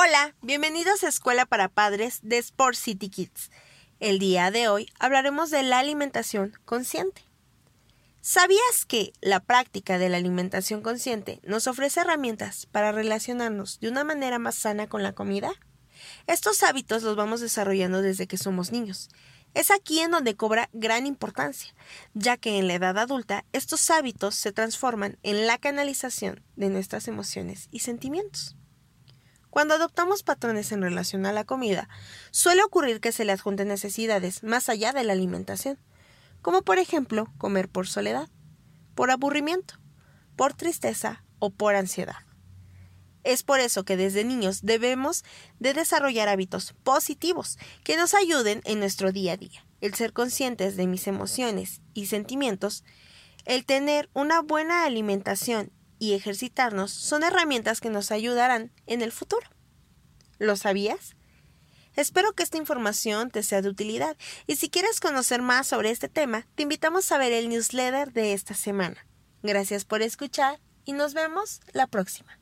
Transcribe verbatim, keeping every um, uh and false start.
Hola, bienvenidos a Escuela para Padres de Sport City Kids. El día de hoy hablaremos de la alimentación consciente. ¿Sabías que la práctica de la alimentación consciente nos ofrece herramientas para relacionarnos de una manera más sana con la comida? Estos hábitos los vamos desarrollando desde que somos niños. Es aquí en donde cobra gran importancia, ya que en la edad adulta estos hábitos se transforman en la canalización de nuestras emociones y sentimientos. Cuando adoptamos patrones en relación a la comida, suele ocurrir que se le adjunten necesidades más allá de la alimentación, como por ejemplo comer por soledad, por aburrimiento, por tristeza o por ansiedad. Es por eso que desde niños debemos de desarrollar hábitos positivos que nos ayuden en nuestro día a día. El ser conscientes de mis emociones y sentimientos, el tener una buena alimentación y ejercitarnos son herramientas que nos ayudarán en el futuro. ¿Lo sabías? Espero que esta información te sea de utilidad y si quieres conocer más sobre este tema, te invitamos a ver el newsletter de esta semana. Gracias por escuchar y nos vemos la próxima.